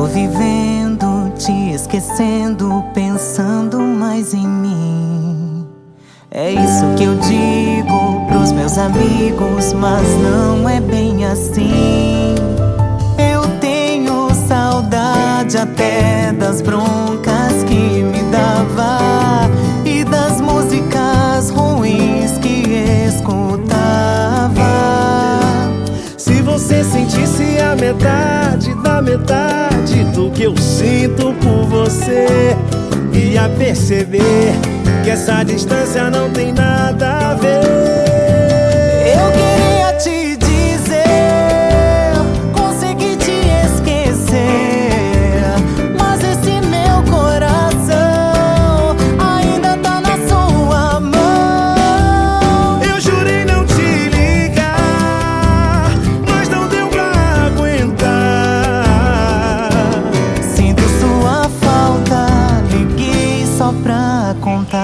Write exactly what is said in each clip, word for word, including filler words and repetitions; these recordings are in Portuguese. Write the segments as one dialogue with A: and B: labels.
A: vivendo, te esquecendo, pensando mais em mim. É isso que eu digo pros meus amigos, mas não é bem assim. Eu tenho saudade até das broncas que me dava e das músicas ruins que escutava.
B: Se você sentisse a metade da metade do que eu sinto por você, ia perceber que essa distância não tem nada a ver.
A: Eu queria te dizer, consegui te esquecer, mas esse meu coração ainda tá na sua mão.
B: Eu jurei não te ligar, mas não deu pra aguentar.
A: Sinto sua falta, liguei só pra contar.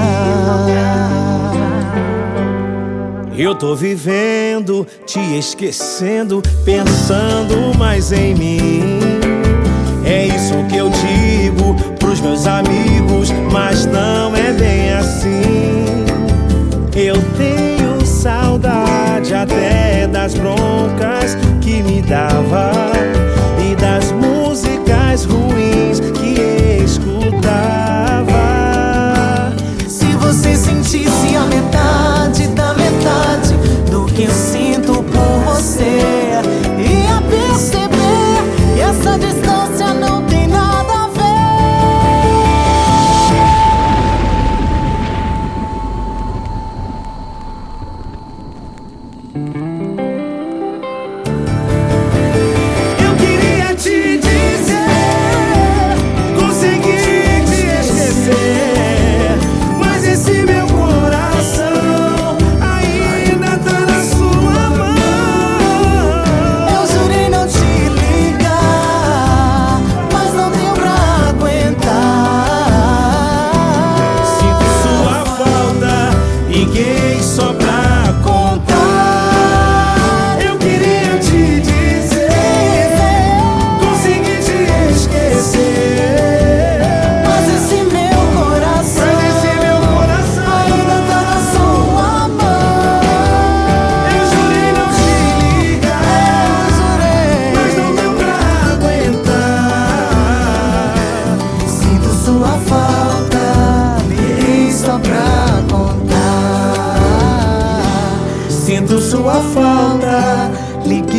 B: Eu tô vivendo, te esquecendo, pensando mais em mim. É isso que eu digo pros meus amigos, mas não é bem assim. Eu tenho saudade até das broncas que me dava e das músicas ruins que escutava.
A: Se você sentisse a metade da metade do que eu sinto por você, ia perceber que essa distância não tem nada a
B: Eu queria te dizer, consegui te esquecer, mas esse meu coração ainda tá na sua mão.
A: Eu jurei não te ligar, mas não deu pra aguentar.
B: Sinto sua falta, liguei só pra contar. Eu queria te dizer, consegui te esquecer,
A: Mas esse meu coração
B: mas esse meu coração
A: ainda tá na sua mão.
B: eu jurei não te ligar,
A: Eu jurei,
B: mas não deu pra aguentar.
A: sinto sua falta, liguei só pra contar. Sinto sua falta, liguei